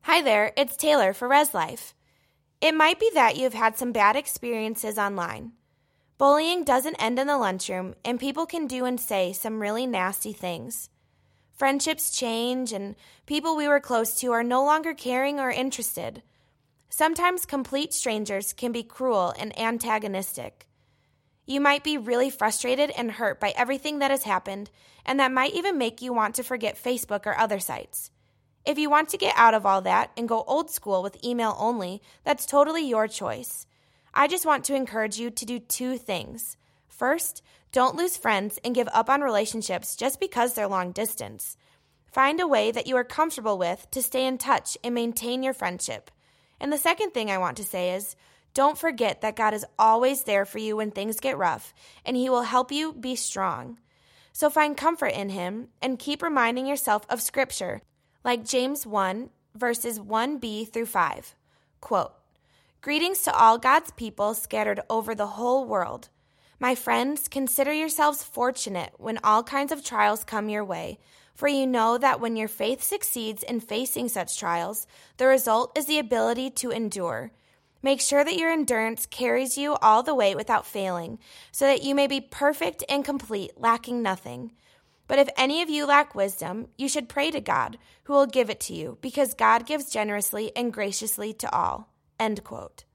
Hi there, it's Taylor for Res Life. It might be that you've had some bad experiences online. Bullying doesn't end in the lunchroom, and people can do and say some really nasty things. Friendships change, and people we were close to are no longer caring or interested. Sometimes complete strangers can be cruel and antagonistic. You might be really frustrated and hurt by everything that has happened, and that might even make you want to forget Facebook or other sites. If you want to get out of all that and go old school with email only, that's totally your choice. I just want to encourage you to do two things. First, don't lose friends and give up on relationships just because they're long distance. Find a way that you are comfortable with to stay in touch and maintain your friendship. And the second thing I want to say is, don't forget that God is always there for you when things get rough, and He will help you be strong. So find comfort in Him and keep reminding yourself of Scripture, like James 1, verses 1b through 5. Quote, "Greetings to all God's people scattered over the whole world. My friends, consider yourselves fortunate when all kinds of trials come your way, for you know that when your faith succeeds in facing such trials, the result is the ability to endure. Make sure that your endurance carries you all the way without failing, so that you may be perfect and complete, lacking nothing. But if any of you lack wisdom, you should pray to God, who will give it to you, because God gives generously and graciously to all." End quote.